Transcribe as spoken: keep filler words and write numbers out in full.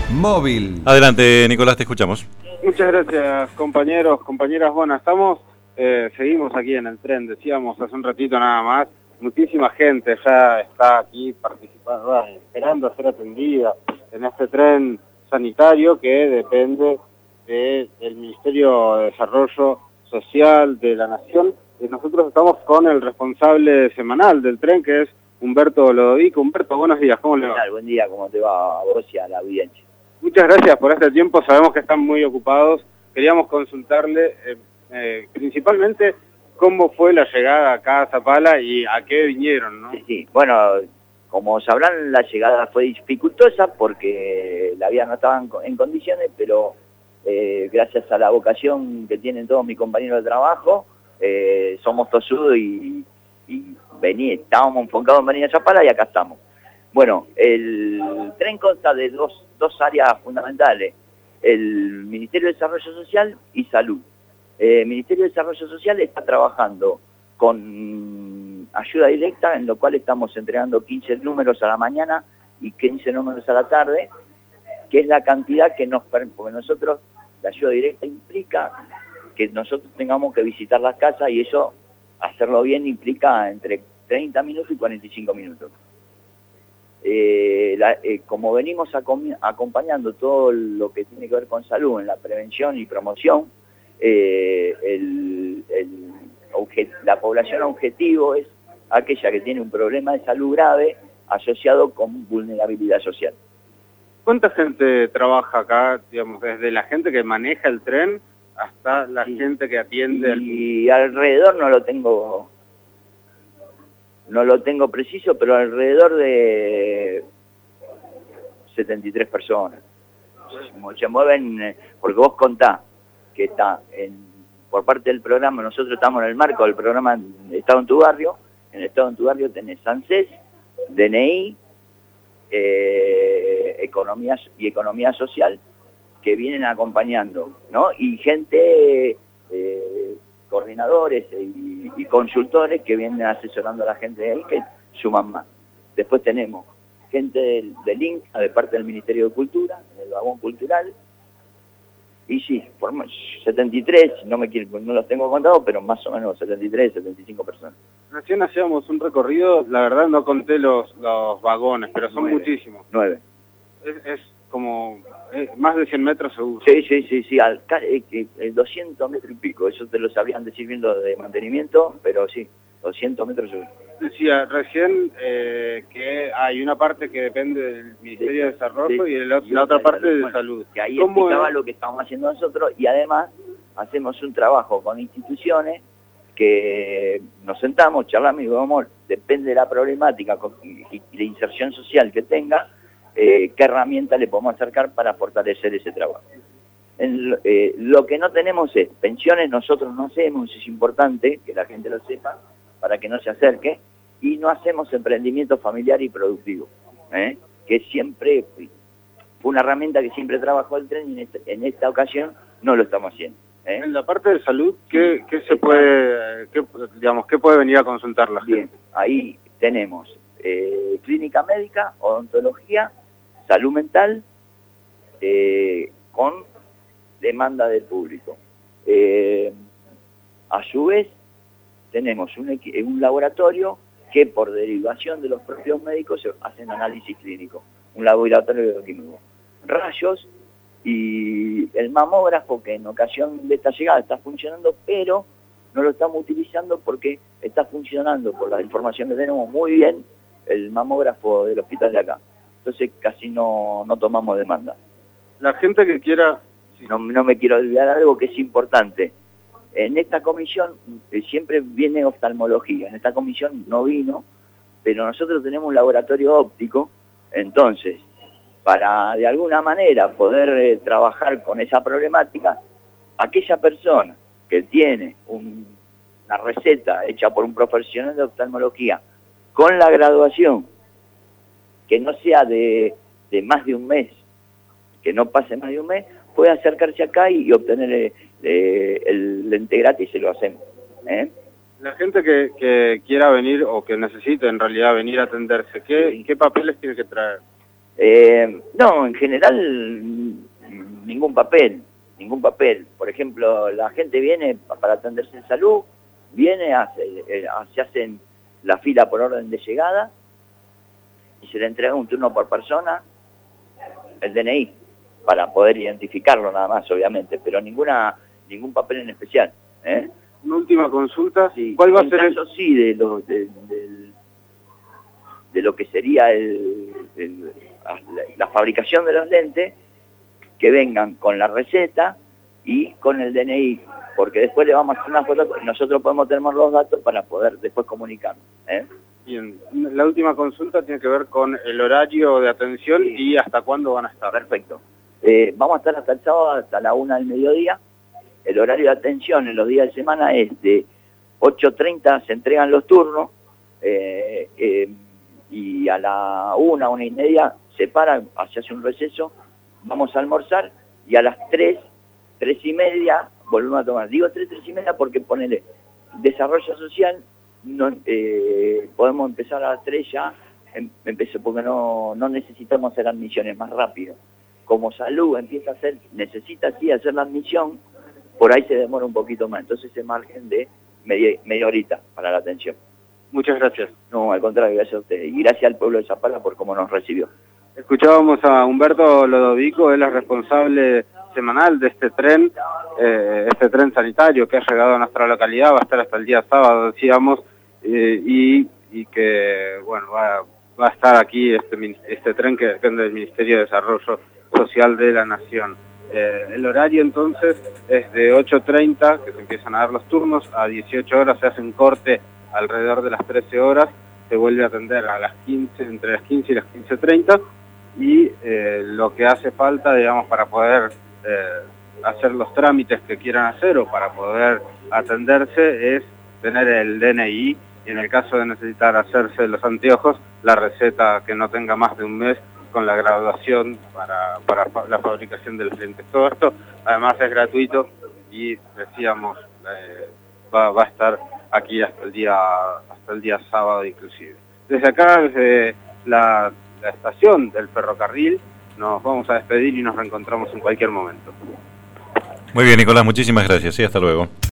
móvil. Adelante, Nicolás, te escuchamos. Muchas gracias, compañeros, compañeras. Bueno, estamos, eh, seguimos aquí en el tren, decíamos hace un ratito nada más, muchísima gente ya está aquí participando, esperando a ser atendida en este tren sanitario que depende de, del Ministerio de Desarrollo Social de la Nación. Y nosotros estamos con el responsable semanal del tren, que es Humberto Lodovico. Humberto, buenos días, ¿cómo le va? Buen día, ¿cómo te va a vos y a la audiencia? Muchas gracias por este tiempo, sabemos que están muy ocupados. Queríamos consultarle eh, eh, principalmente cómo fue la llegada acá a Zapala y a qué vinieron, ¿no? Sí, sí, bueno, como sabrán, la llegada fue dificultosa porque la vía no estaba en condiciones, pero eh, gracias a la vocación que tienen todos mis compañeros de trabajo, eh, somos tosudos y, y vení, estábamos enfocados en venir a Zapala y acá estamos. Bueno, el tren consta de dos, dos áreas fundamentales, el Ministerio de Desarrollo Social y Salud. Eh, el Ministerio de Desarrollo Social está trabajando con ayuda directa, en lo cual estamos entregando quince números a la mañana y quince números a la tarde, que es la cantidad que nos permite, porque nosotros, la ayuda directa implica que nosotros tengamos que visitar las casas y eso, hacerlo bien, implica entre treinta minutos y cuarenta y cinco minutos. Eh, la, eh, como venimos acompañando todo lo que tiene que ver con salud en la prevención y promoción, eh, el, el, la población objetivo es aquella que tiene un problema de salud grave asociado con vulnerabilidad social. ¿Cuánta gente trabaja acá, digamos, desde la gente que maneja el tren hasta la sí. gente que atiende? Y al... alrededor no lo tengo... No lo tengo preciso, pero alrededor de setenta y tres personas. Se mueven, porque vos contás que está en, por parte del programa, nosotros estamos en el marco del programa Estado en tu Barrio. En el Estado en tu Barrio tenés ANSES, D N I, eh, economía y economía social, que vienen acompañando, ¿no? Y gente... Eh, coordinadores y, y consultores que vienen asesorando a la gente de ahí, que suman más. Después tenemos gente del, del I N C A, de parte del Ministerio de Cultura, del vagón cultural, y sí, forma setenta y tres, no, me quiero, no los tengo contados, pero más o menos setenta y tres, setenta y cinco personas. Recién hacíamos un recorrido, la verdad no conté los, los vagones, pero son nueve, muchísimos. Nueve. Es, es como eh, más de cien metros seguro. Sí, sí, sí, sí, al, eh, eh, doscientos metros y pico, eso te lo sabrían decir bien lo de mantenimiento, pero sí, doscientos metros seguro. Decía recién eh, que hay una parte que depende del Ministerio sí, de Desarrollo sí, y el otro, la otra parte de bueno, salud. Que ahí explicaba es? lo que estamos haciendo nosotros y además hacemos un trabajo con instituciones que nos sentamos, charlamos y digo, amor, depende de la problemática y la inserción social que tenga, Eh, qué herramienta le podemos acercar para fortalecer ese trabajo. En, eh, lo que no tenemos es pensiones, nosotros no hacemos, es importante que la gente lo sepa para que no se acerque, y no hacemos emprendimiento familiar y productivo, ¿eh? que siempre fue una herramienta que siempre trabajó el tren y en, este, en esta ocasión no lo estamos haciendo. ¿eh? En la parte de salud, ¿qué, qué se puede, qué, digamos, qué puede venir a consultar la gente? Bien, ahí tenemos eh, clínica médica, odontología, salud mental, eh, con demanda del público. Eh, a su vez, tenemos un, un laboratorio que por derivación de los propios médicos se hacen análisis clínico, un laboratorio químico. Rayos y el mamógrafo, que en ocasión de esta llegada está funcionando, pero no lo estamos utilizando porque está funcionando, por la información que tenemos, muy bien el mamógrafo del hospital de acá. Entonces casi no, no tomamos demanda. La gente que quiera... Sí. No, no me quiero olvidar algo que es importante. En esta comisión eh, siempre viene oftalmología. En esta comisión no vino, pero nosotros tenemos un laboratorio óptico. Entonces, para de alguna manera poder eh, trabajar con esa problemática, aquella persona que tiene un, una receta hecha por un profesional de oftalmología con la graduación, que no sea de, de más de un mes, que no pase más de un mes, puede acercarse acá y, y obtener eh, eh, el lente gratis y se lo hacemos. ¿eh? La gente que, que quiera venir o que necesite en realidad venir a atenderse, ¿qué, sí. ¿qué papeles tiene que traer? Eh, no, en general ningún papel, ningún papel. Por ejemplo, la gente viene para atenderse en salud, viene, hace, eh, se hacen la fila por orden de llegada y se le entrega un turno por persona, el D N I, para poder identificarlo nada más, obviamente, pero ninguna ningún papel en especial. ¿eh? Una última consulta, sí, ¿cuál va en a ser caso, el...? sí, de lo, de, de, de lo que sería el, el, la, la fabricación de los lentes, que vengan con la receta y con el D N I, porque después le vamos a hacer una foto y nosotros podemos tener los datos para poder después comunicarnos. ¿eh? Bien, la última consulta tiene que ver con el horario de atención Sí. y hasta cuándo van a estar. Perfecto. Eh, vamos a estar hasta el sábado, hasta la una del mediodía. El horario de atención en los días de semana es de ocho treinta, se entregan los turnos, eh, eh, y a la una, una y media se para, se hace un receso, vamos a almorzar, y a las tres, tres y media volvemos a tomar. Digo tres, tres y media porque ponele desarrollo social, no, eh, podemos empezar a las tres ya, em, empecé, porque no, no necesitamos hacer admisiones más rápido. Como salud empieza a hacer, necesita sí hacer la admisión, por ahí se demora un poquito más, entonces ese margen de media, media horita para la atención. Muchas gracias. No, al contrario, gracias a usted, y gracias al pueblo de Zapala por cómo nos recibió. Escuchábamos a Humberto Lodovico, él es responsable semanal de este tren, eh, este tren sanitario que ha llegado a nuestra localidad, va a estar hasta el día sábado, decíamos, eh, y, y que, bueno, va, va a estar aquí este, este tren que depende del Ministerio de Desarrollo Social de la Nación. Eh, el horario entonces es de ocho treinta, que se empiezan a dar los turnos, a dieciocho horas se hace un corte alrededor de las trece horas, se vuelve a atender a las quince, entre las quince y las quince treinta, y eh, lo que hace falta, digamos, para poder eh, hacer los trámites que quieran hacer o para poder atenderse es tener el D N I, y en el caso de necesitar hacerse los anteojos, la receta que no tenga más de un mes con la graduación para, para la fabricación de los lentes. Todo esto además es gratuito y decíamos, eh, va, va a estar aquí hasta el día hasta el día sábado inclusive. Desde acá, desde la, la estación del ferrocarril, nos vamos a despedir y nos reencontramos en cualquier momento. Muy bien, Nicolás, muchísimas gracias. Sí, hasta luego.